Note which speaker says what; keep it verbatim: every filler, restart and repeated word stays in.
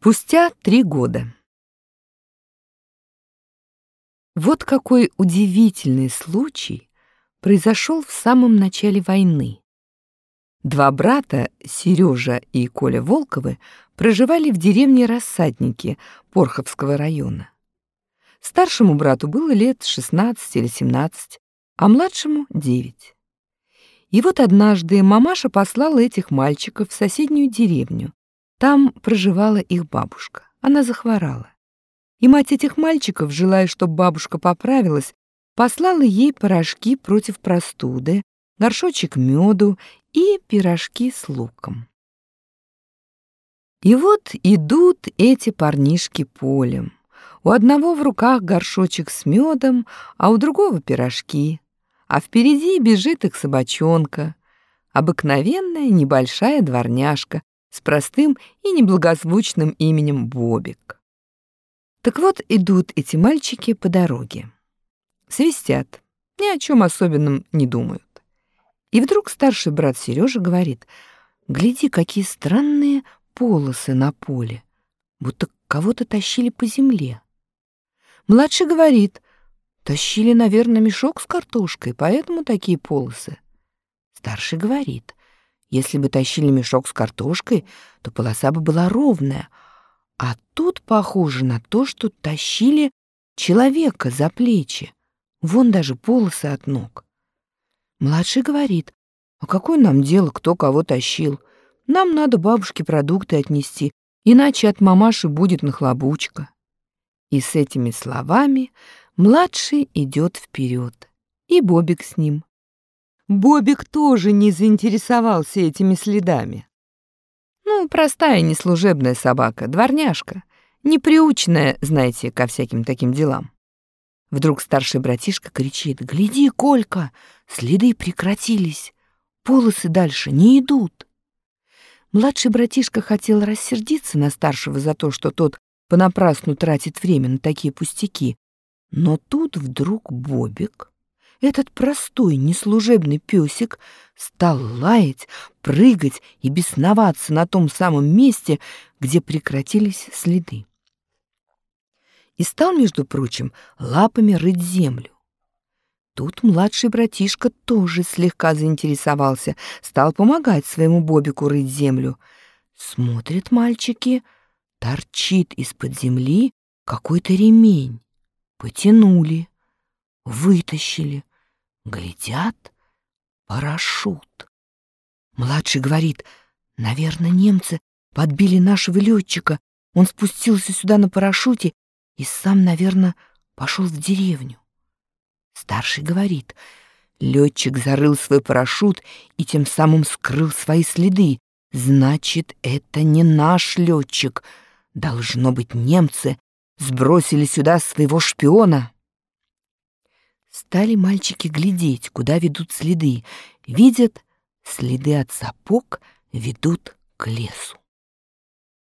Speaker 1: Спустя три года. Вот какой удивительный случай произошел в самом начале войны. Два брата, Сережа и Коля Волковы, проживали в деревне Рассадники Порховского района. Старшему брату было лет шестнадцать или семнадцать, а младшему — девять. И вот однажды мамаша послала этих мальчиков в соседнюю деревню. Там проживала их бабушка. Она захворала. И мать этих мальчиков, желая, чтобы бабушка поправилась, послала ей порошки против простуды, горшочек меду и пирожки с луком. И вот идут эти парнишки полем. У одного в руках горшочек с медом, а у другого пирожки. А впереди бежит их собачонка, обыкновенная небольшая дворняжка с простым и неблагозвучным именем Бобик. Так вот, идут эти мальчики по дороге. Свистят, ни о чем особенном не думают. И вдруг старший брат Сережа говорит: «Гляди, какие странные полосы на поле, будто кого-то тащили по земле». Младший говорит: «Тащили, наверное, мешок с картошкой, поэтому такие полосы». Старший говорит: «Если бы тащили мешок с картошкой, то полоса бы была ровная, а тут похоже на то, что тащили человека за плечи. Вон даже полосы от ног». Младший говорит: «А какое нам дело, кто кого тащил? Нам надо бабушке продукты отнести, иначе от мамаши будет нахлобучка». И с этими словами младший идет вперед, и Бобик с ним. Бобик тоже не заинтересовался этими следами. Ну, простая неслужебная собака, дворняжка, неприученная, знаете, ко всяким таким делам. Вдруг старший братишка кричит: «Гляди, Колька, следы прекратились, полосы дальше не идут». Младший братишка хотел рассердиться на старшего за то, что тот понапрасну тратит время на такие пустяки, но тут вдруг Бобик, этот простой неслужебный песик, стал лаять, прыгать и бесноваться на том самом месте, где прекратились следы. И стал, между прочим, лапами рыть землю. Тут младший братишка тоже слегка заинтересовался, стал помогать своему Бобику рыть землю. Смотрят мальчики, торчит из-под земли какой-то ремень. Потянули, вытащили, глядят — парашют. Младший говорит: «Наверное, немцы подбили нашего летчика. Он спустился сюда на парашюте и сам, наверное, пошел в деревню». Старший говорит: «Летчик зарыл свой парашют и тем самым скрыл свои следы. Значит, это не наш летчик. Должно быть, немцы сбросили сюда своего шпиона». Стали мальчики глядеть, куда ведут следы. Видят, следы от сапог ведут к лесу.